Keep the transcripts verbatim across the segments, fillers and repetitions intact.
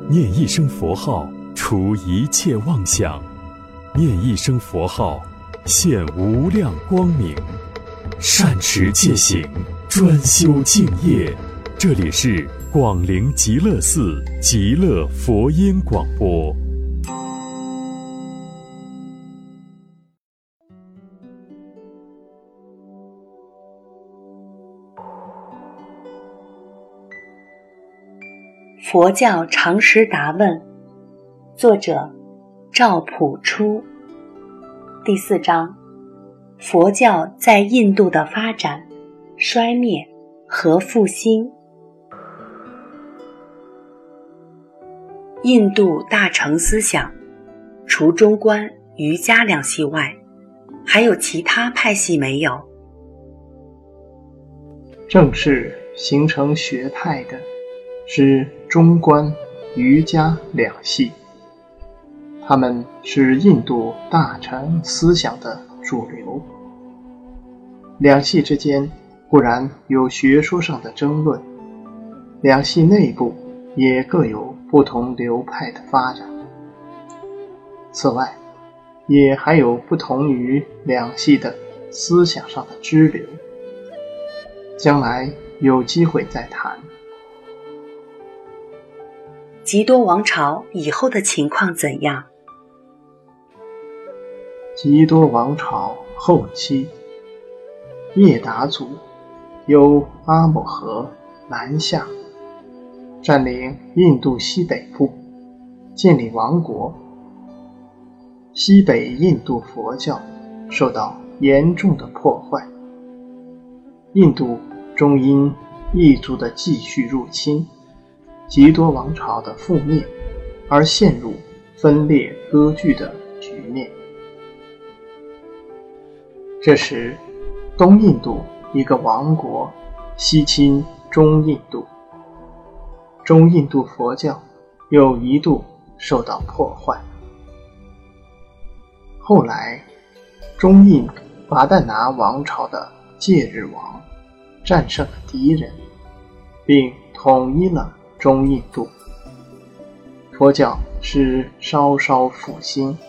念一声佛号，除一切妄想；念一声佛号，现无量光明。善持戒行，专修净业。这里是广陵极乐寺极乐佛音广播。 佛教常识答问，作者赵朴初。第四章，佛教在印度的发展、衰灭和复兴。印度大乘思想，除中观、瑜伽两系外，还有其他派系没有？ 正式形成学派的是中观、瑜伽两系，它们是印度大乘思想的主流。两系之间固然有学说上的争论，两系内部也各有不同流派的发展。此外，也还有不同于两系的思想上的支流，将来有机会再谈。 笈多王朝以后的情况怎样？ 笈多王朝后期，叶达族由阿姆河南下，占领印度西北部，建立王国。西北印度佛教受到严重的破坏，印度终因异族的继续入侵，笈多王朝的覆灭而陷入分裂割据的局面。这时，东印度一个王国西侵中印度，中印度佛教又一度受到破坏。后来，中印伐旦那王朝的戒日王战胜了敌人，并统一了中印度，佛教是稍稍复兴。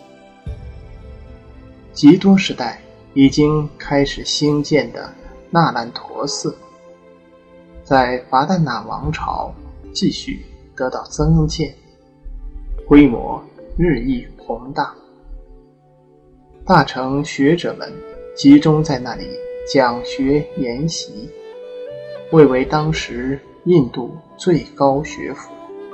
笈多时代已经开始兴建的那兰陀寺，在伐旦那王朝继续得到增建，规模日益宏大。大乘学者们集中在那里讲学研习，蔚为当时印度最高学府。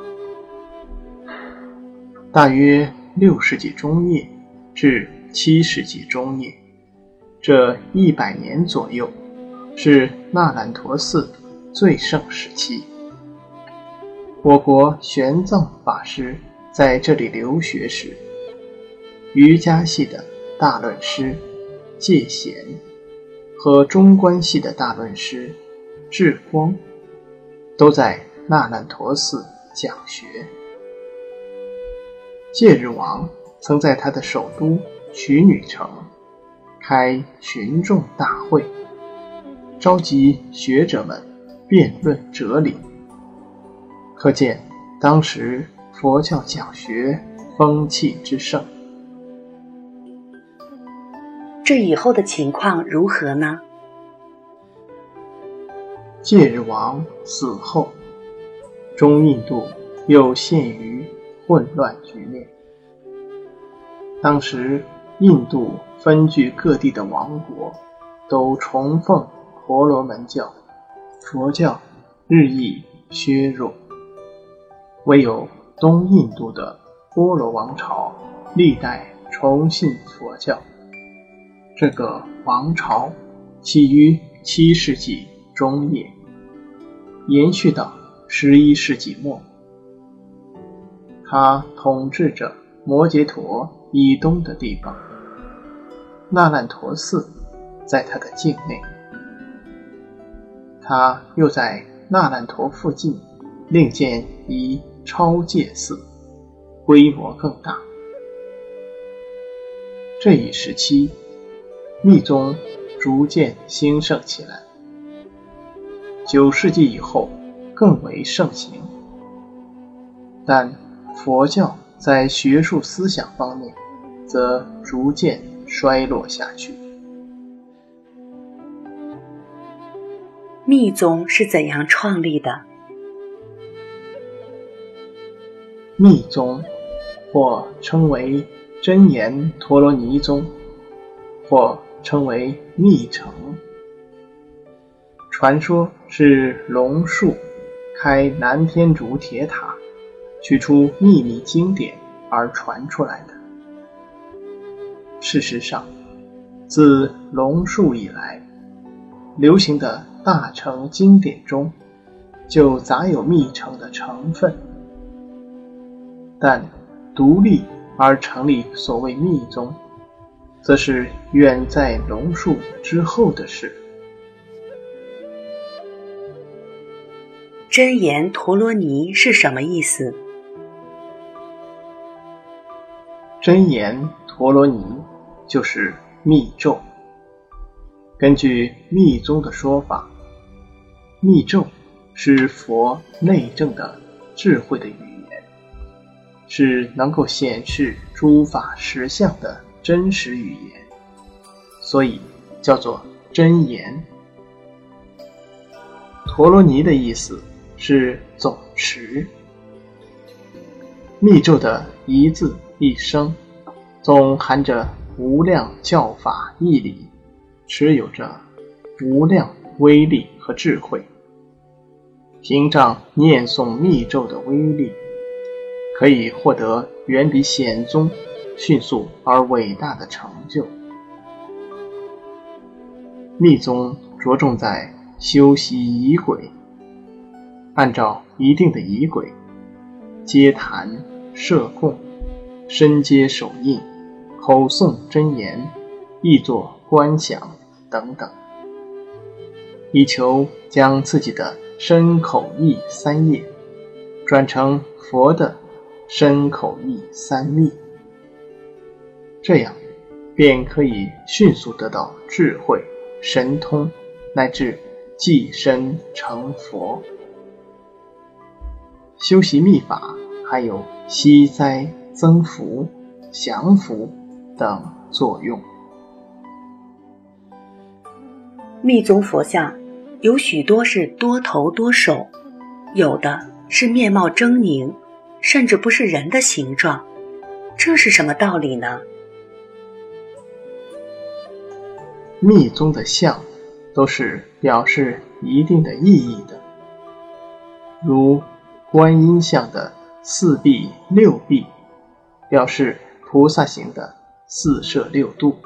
大约六世纪中叶至七世纪中叶，这一百年左右是那兰陀寺最盛时期。我国玄奘法师在这里留学时，瑜伽系的大论师戒贤和中观系的大论师智光都在那兰陀寺讲学。戒日王曾在他的首都曲女城开群众大会，召集学者们辩论哲理，可见当时佛教讲学风气之盛。 这以后的情况如何呢？ 戒日王死后，中印度又陷于混乱局面。当时印度分据各地的王国都崇奉婆罗门教，佛教日益削弱，唯有东印度的波罗王朝历代崇信佛教。这个王朝起于七世纪中叶，延续到十一世纪末。他统治着摩羯陀以东的地方，那兰陀寺在他的境内。他又在那兰陀附近另建一超戒寺，规模更大。这一时期，密宗逐渐兴盛起来，九世纪以后更为盛行。但佛教在学术思想方面则逐渐衰落下去。 密宗是怎样创立的？ 密宗或称为真言陀罗尼宗，或称为密乘，传说是龙树开南天竺铁塔，取出秘密经典而传出来的。事实上，自龙树以来，流行的大乘经典中就杂有密乘的成分，但独立而成立所谓密宗，则是远在龙树之后的事。 真言陀罗尼是什么意思？ 真言陀罗尼就是密咒。根据密宗的说法，密咒是佛内证的智慧的语言，是能够显示诸法实相的真实语言，所以叫做真言。陀罗尼的意思是总持，密咒的一字一声总含着无量教法义理，持有着无量威力和智慧。凭仗念诵密咒的威力，可以获得远比显宗迅速而伟大的成就。密宗着重在修习仪轨，按照一定的仪轨，接坛、设供、身接手印、口诵真言、译作观想等等，以求将自己的身口意三业转成佛的身口意三密，这样便可以迅速得到智慧、神通，乃至寄身成佛。修习密法还有息灾、增福、降伏等作用。 密宗佛像有许多是多头多手，有的是面貌狰狞，甚至不是人的形状，这是什么道理呢？ 密宗的像都是表示一定的意义的，如观音像的四臂六臂，表示菩萨行的四摄六度；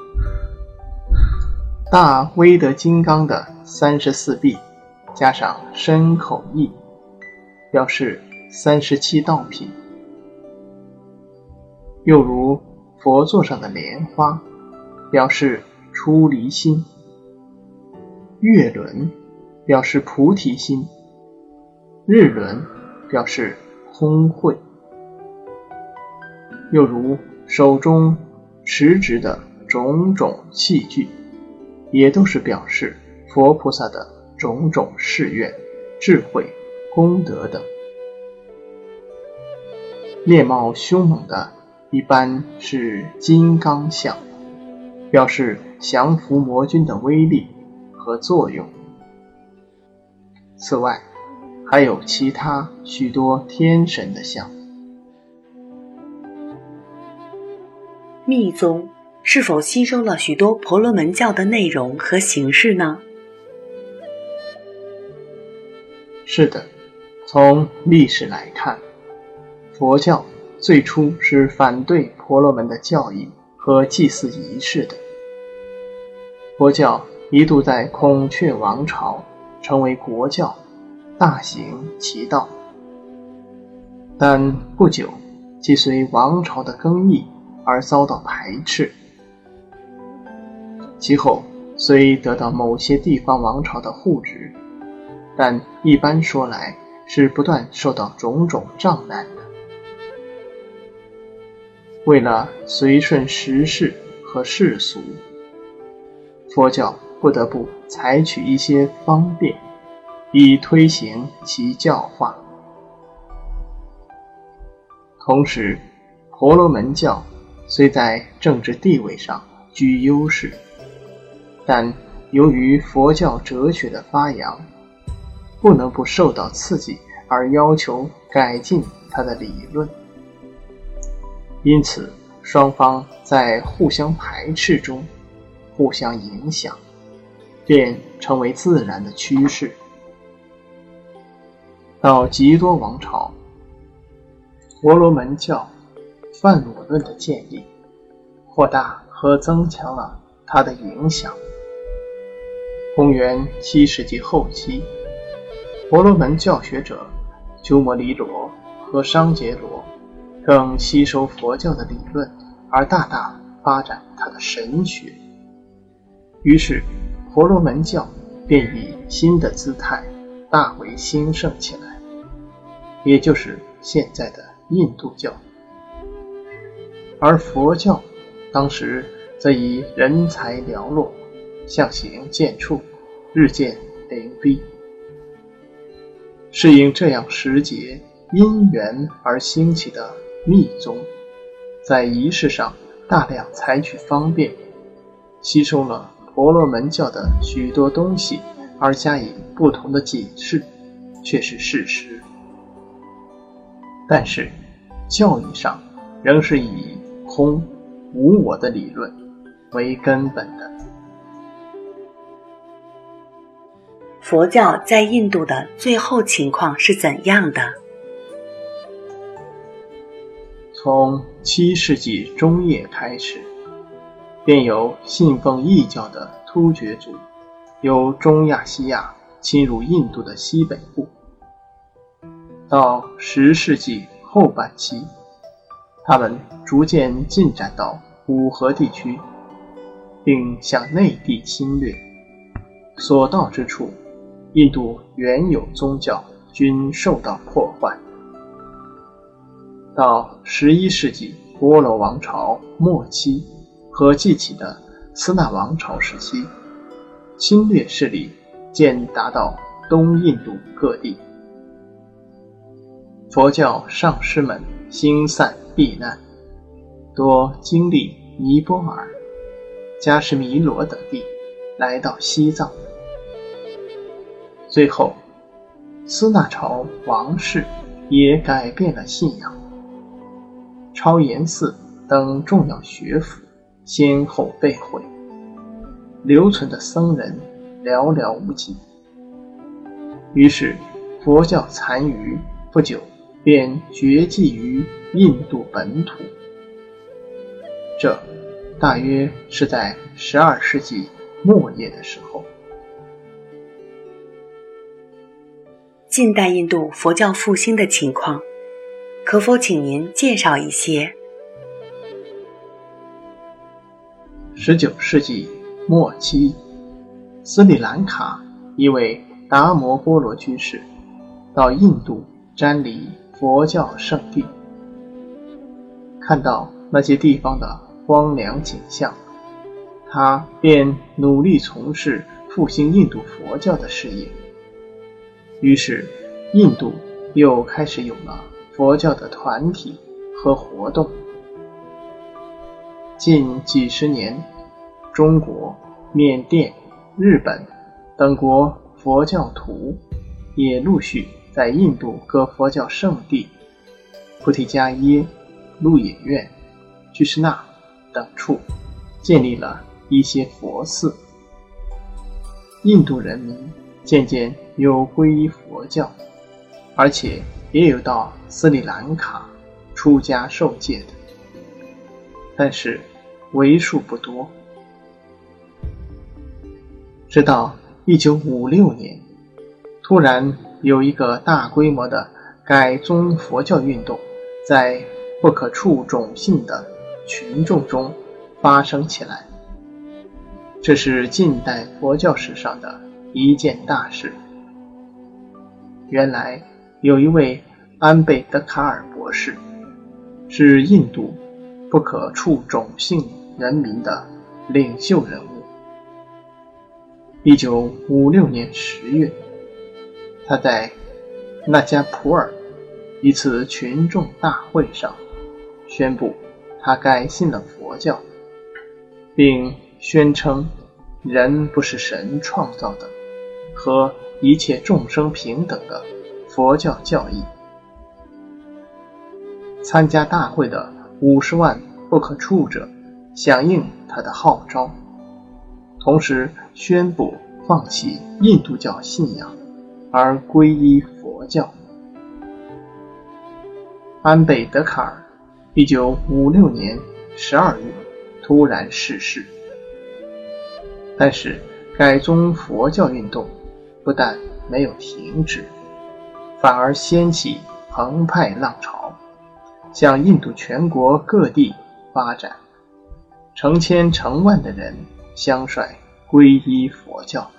大威德金刚的三十四臂加上身口意，表示三十七道品。又如佛座上的莲花，表示出离心；月轮表示菩提心；日轮表示空慧。又如手中持执的种种器具，也都是表示佛菩萨的种种誓愿、智慧、功德等。面貌凶猛的一般是金刚像，表示降伏魔君的威力和作用。此外，还有其他许多天神的像。 密宗是否吸收了许多婆罗门教的内容和形式呢？ 是的，从历史来看，佛教最初是反对婆罗门的教义和祭祀仪式的。佛教一度在孔雀王朝成为国教，大行其道，但不久即随王朝的更替而遭到排斥。其后虽得到某些地方王朝的护植，但一般说来是不断受到种种障难的。为了随顺时势和世俗，佛教不得不采取一些方便，以推行其教化。 同时，婆罗门教虽在政治地位上居优势，但由于佛教哲学的发扬，不能不受到刺激而要求改进它的理论。因此，双方在互相排斥中互相影响，便成为自然的趋势。到笈多王朝，婆罗门教梵我论的建立，扩大和增强了它的影响。公元七世纪后期，婆罗门教学者鸠摩离罗和商羯罗更吸收佛教的理论，而大大发展它的神学。于是婆罗门教便以新的姿态大为兴盛起来，也就是现在的印度教。而佛教当时则以人才寥落，相形见绌，日渐灵逼。适应这样时节因缘而兴起的密宗，在仪式上大量采取方便，吸收了婆罗门教的许多东西而加以不同的解释，却是事实。但是教义上仍是以空无我的理论为根本的。 佛教在印度的最后情况是怎样的？ 从七世纪中叶开始，便有信奉异教的突厥族由中亚西亚侵入印度的西北部。到十世纪后半期，他们逐渐进展到古河地区，并向内地侵略，所到之处，印度原有宗教均受到破坏。到十一世纪波罗王朝末期和继起的斯纳王朝时期，侵略势力渐达到东印度各地。佛教上师们星散避难，多经历尼泊尔、迦什弥罗等地，来到西藏。最后，斯纳朝王室也改变了信仰，超延寺等重要学府先后被毁，留存的僧人寥寥无几。于是佛教残余不久便绝迹于印度本土。这大约是在十二世纪末叶的时候。 近代印度佛教复兴的情况，可否请您介绍一些？ 十九世纪末期，斯里兰卡一位达摩波罗居士到印度瞻礼佛教圣地，看到那些地方的荒凉景象，他便努力从事复兴印度佛教的事业。于是印度又开始有了佛教的团体和活动。近几十年，中国、缅甸、日本等国佛教徒也陆续在印度各佛教圣地菩提迦耶、鹿野苑、居士那等处建立了一些佛寺。印度人民渐渐有皈依佛教，而且也有到斯里兰卡出家受戒的，但是为数不多。直到一九五六年，突然有一个大规模的改宗佛教运动在不可触种姓的群众中发生起来。这是近代佛教史上的一件大事。原来有一位安贝德卡尔博士，是印度不可触种姓人民的领袖人物。一九五六年十月，他在纳加普尔一次群众大会上宣布他改信了佛教，并宣称人不是神创造的，和一切众生平等的佛教教义。参加大会的五十万不可触者响应他的号召，同时宣布放弃印度教信仰而皈依佛教。安倍德卡尔一九五六年十二月突然逝世，但是改宗佛教运动不但没有停止，反而掀起澎湃浪潮，向印度全国各地发展，成千成万的人相率皈依佛教。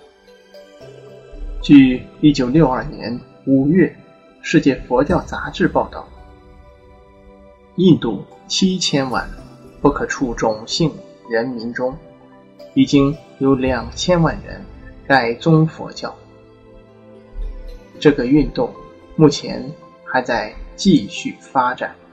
据一九六二年五月世界佛教杂志报道，印度七千万不可触种姓人民中，已经有两千万人改宗佛教。这个运动目前还在继续发展。